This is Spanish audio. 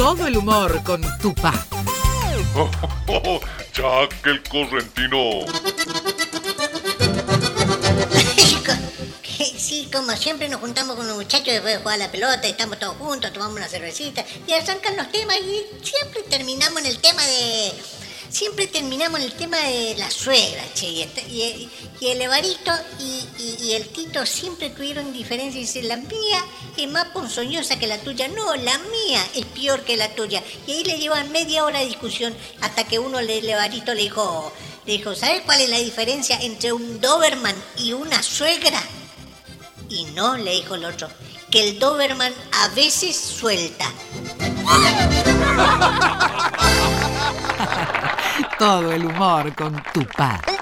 todo el humor con Tupá. Jack el correntino. Sí, como siempre nos juntamos con los muchachos después de jugar a la pelota, estamos todos juntos, tomamos una cervecita y arrancan los temas y siempre terminamos en el tema de la suegra, che. Y el Evarito y el Tito siempre tuvieron diferencias. Dice, la mía es más ponzoñosa que la tuya. No, la mía es peor que la tuya. Y ahí le llevan media hora de discusión hasta que uno, el Evarito, le dijo, ¿sabes cuál es la diferencia entre un Doberman y una suegra? Y no, le dijo el otro, que el Doberman a veces suelta. Todo el humor con Tupá.